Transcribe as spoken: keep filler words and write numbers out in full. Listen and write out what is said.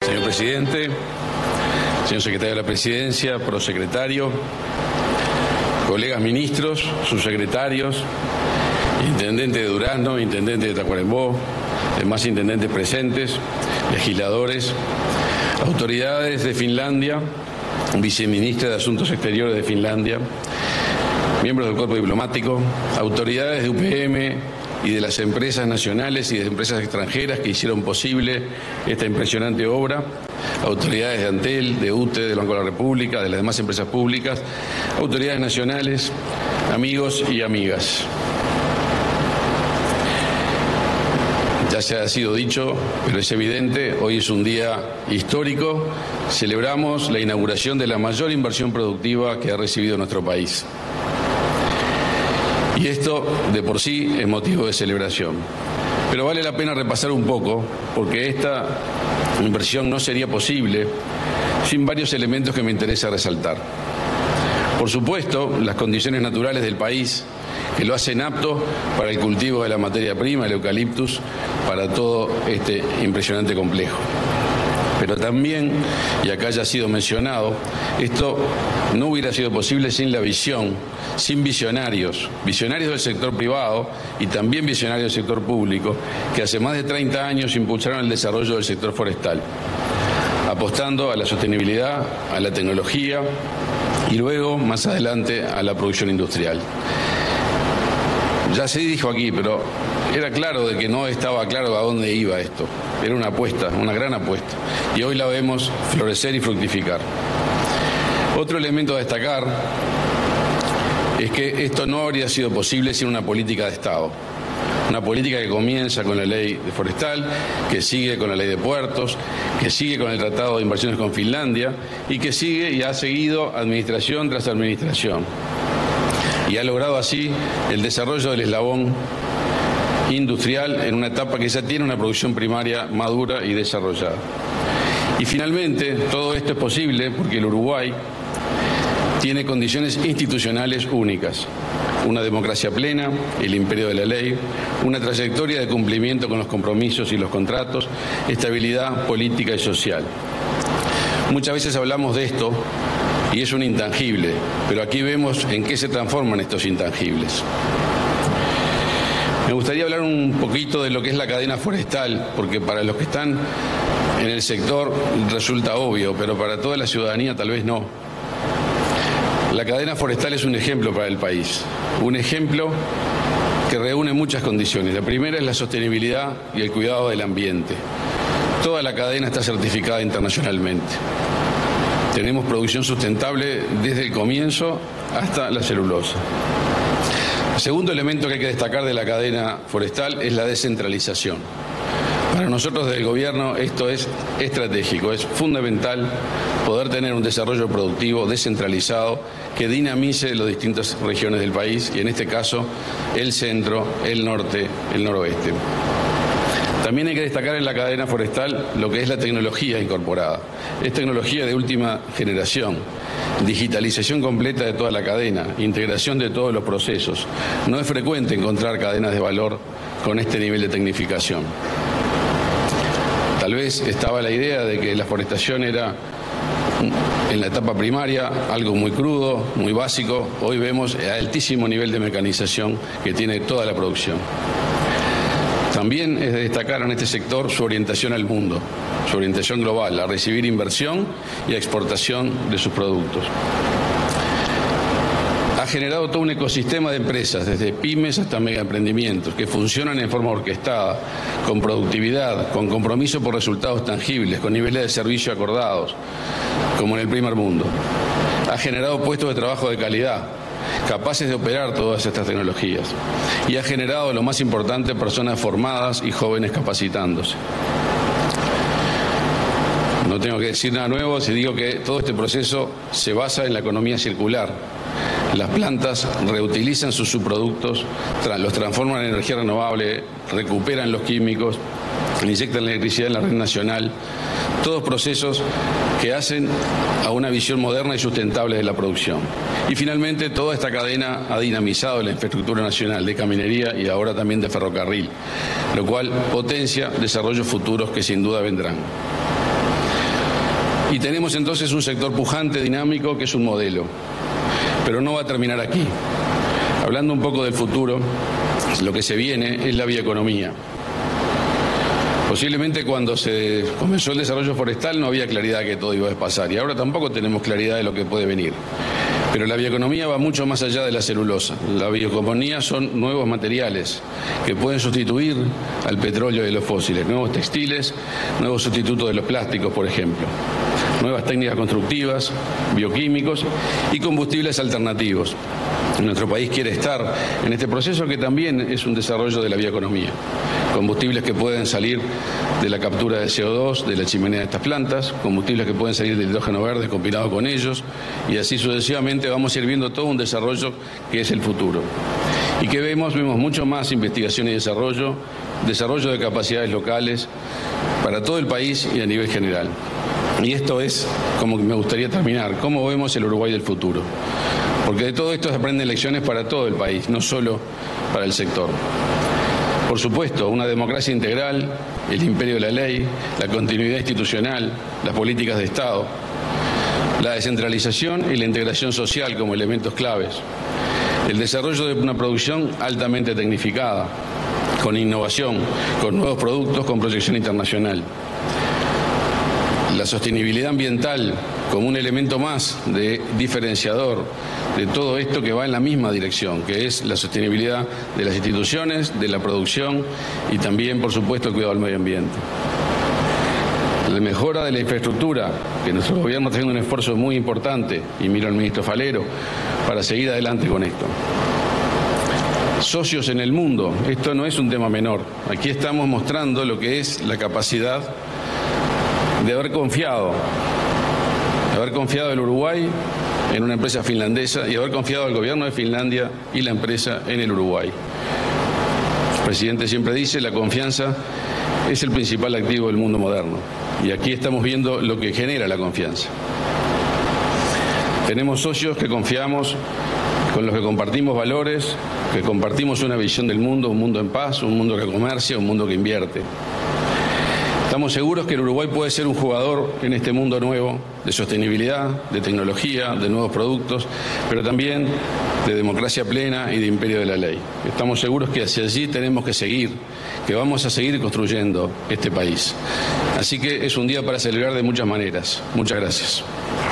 Señor presidente, señor secretario de la Presidencia, prosecretario, colegas ministros, subsecretarios, intendente de Durazno, intendente de Tacuarembó, demás intendentes presentes, legisladores, autoridades de Finlandia, viceministra de Asuntos Exteriores de Finlandia, miembros del cuerpo diplomático, autoridades de U P M y de las empresas nacionales y de empresas extranjeras que hicieron posible esta impresionante obra, autoridades de Antel, de U T E, del Banco de la República, de las demás empresas públicas, autoridades nacionales, amigos y amigas. Ya se ha sido dicho, pero es evidente, hoy es un día histórico, celebramos la inauguración de la mayor inversión productiva que ha recibido nuestro país. Y esto, de por sí, es motivo de celebración. Pero vale la pena repasar un poco, porque esta inversión no sería posible sin varios elementos que me interesa resaltar. Por supuesto, las condiciones naturales del país, que lo hacen apto para el cultivo de la materia prima, el eucaliptus, para todo este impresionante complejo. Pero también, y acá ya ha sido mencionado, esto no hubiera sido posible sin la visión, sin visionarios, visionarios del sector privado y también visionarios del sector público, que hace más de treinta años impulsaron el desarrollo del sector forestal, apostando a la sostenibilidad, a la tecnología y luego, más adelante, a la producción industrial. Ya se dijo aquí, pero era claro de que no estaba claro a dónde iba esto. Era una apuesta, una gran apuesta. Y hoy la vemos florecer y fructificar. Otro elemento a destacar es que esto no habría sido posible sin una política de Estado. Una política que comienza con la ley forestal, que sigue con la ley de puertos, que sigue con el Tratado de Inversiones con Finlandia y que sigue y ha seguido administración tras administración. Y ha logrado así el desarrollo del eslabón industrial en una etapa que ya tiene una producción primaria madura y desarrollada. Y finalmente, todo esto es posible porque el Uruguay tiene condiciones institucionales únicas. Una democracia plena, el imperio de la ley, una trayectoria de cumplimiento con los compromisos y los contratos, estabilidad política y social. Muchas veces hablamos de esto y es un intangible, pero aquí vemos en qué se transforman estos intangibles. Me gustaría hablar un poquito de lo que es la cadena forestal, porque para los que están en el sector resulta obvio, pero para toda la ciudadanía tal vez no. La cadena forestal es un ejemplo para el país, un ejemplo que reúne muchas condiciones. La primera es la sostenibilidad y el cuidado del ambiente. Toda la cadena está certificada internacionalmente. Tenemos producción sustentable desde el comienzo hasta la celulosa. El segundo elemento que hay que destacar de la cadena forestal es la descentralización. Para nosotros desde el gobierno esto es estratégico, es fundamental poder tener un desarrollo productivo descentralizado que dinamice las distintas regiones del país y en este caso el centro, el norte, el noroeste. También hay que destacar en la cadena forestal lo que es la tecnología incorporada. Es tecnología de última generación, digitalización completa de toda la cadena, integración de todos los procesos. No es frecuente encontrar cadenas de valor con este nivel de tecnificación. Tal vez estaba la idea de que la forestación era en la etapa primaria algo muy crudo, muy básico. Hoy vemos el altísimo nivel de mecanización que tiene toda la producción. También es de destacar en este sector su orientación al mundo, su orientación global, a recibir inversión y a exportación de sus productos. Ha generado todo un ecosistema de empresas, desde pymes hasta megaemprendimientos, que funcionan en forma orquestada, con productividad, con compromiso por resultados tangibles, con niveles de servicio acordados, como en el primer mundo. Ha generado puestos de trabajo de calidad, capaces de operar todas estas tecnologías. Y ha generado, lo más importante, personas formadas y jóvenes capacitándose. No tengo que decir nada nuevo si digo que todo este proceso se basa en la economía circular. Las plantas reutilizan sus subproductos, los transforman en energía renovable, recuperan los químicos, inyectan la electricidad en la red nacional. Todos procesos que hacen a una visión moderna y sustentable de la producción. Y finalmente toda esta cadena ha dinamizado la infraestructura nacional de caminería y ahora también de ferrocarril, lo cual potencia desarrollos futuros que sin duda vendrán. Y tenemos entonces un sector pujante, dinámico, que es un modelo. Pero no va a terminar aquí. Hablando un poco del futuro, lo que se viene es la bioeconomía. Posiblemente cuando se comenzó el desarrollo forestal no había claridad que todo iba a pasar y ahora tampoco tenemos claridad de lo que puede venir. Pero la bioeconomía va mucho más allá de la celulosa. La bioeconomía son nuevos materiales que pueden sustituir al petróleo y los fósiles, nuevos textiles, nuevos sustitutos de los plásticos, por ejemplo, nuevas técnicas constructivas, bioquímicos y combustibles alternativos. Nuestro país quiere estar en este proceso que también es un desarrollo de la bioeconomía. Combustibles que pueden salir de la captura de C O dos, de la chimenea de estas plantas, combustibles que pueden salir del hidrógeno verde combinado con ellos, y así sucesivamente vamos a ir viendo todo un desarrollo que es el futuro. ¿Y qué vemos? Vemos mucho más investigación y desarrollo, desarrollo de capacidades locales para todo el país y a nivel general. Y esto es como me gustaría terminar, ¿cómo vemos el Uruguay del futuro? Porque de todo esto se aprenden lecciones para todo el país, no solo para el sector. Por supuesto, una democracia integral, el imperio de la ley, la continuidad institucional, las políticas de Estado, la descentralización y la integración social como elementos claves, el desarrollo de una producción altamente tecnificada, con innovación, con nuevos productos, con proyección internacional. La sostenibilidad ambiental como un elemento más de diferenciador de todo esto que va en la misma dirección, que es la sostenibilidad de las instituciones, de la producción y también, por supuesto, el cuidado del medio ambiente. La mejora de la infraestructura, que nuestro gobierno está haciendo un esfuerzo muy importante, y miro al ministro Falero, para seguir adelante con esto. Socios en el mundo, esto no es un tema menor. Aquí estamos mostrando lo que es la capacidad de haber confiado, de haber confiado el Uruguay en una empresa finlandesa y haber confiado al gobierno de Finlandia y la empresa en el Uruguay. El presidente siempre dice, la confianza es el principal activo del mundo moderno. Y aquí estamos viendo lo que genera la confianza. Tenemos socios que confiamos, con los que compartimos valores, que compartimos una visión del mundo, un mundo en paz, un mundo que comercia, un mundo que invierte. Estamos seguros que el Uruguay puede ser un jugador en este mundo nuevo de sostenibilidad, de tecnología, de nuevos productos, pero también de democracia plena y de imperio de la ley. Estamos seguros que hacia allí tenemos que seguir, que vamos a seguir construyendo este país. Así que es un día para celebrar de muchas maneras. Muchas gracias.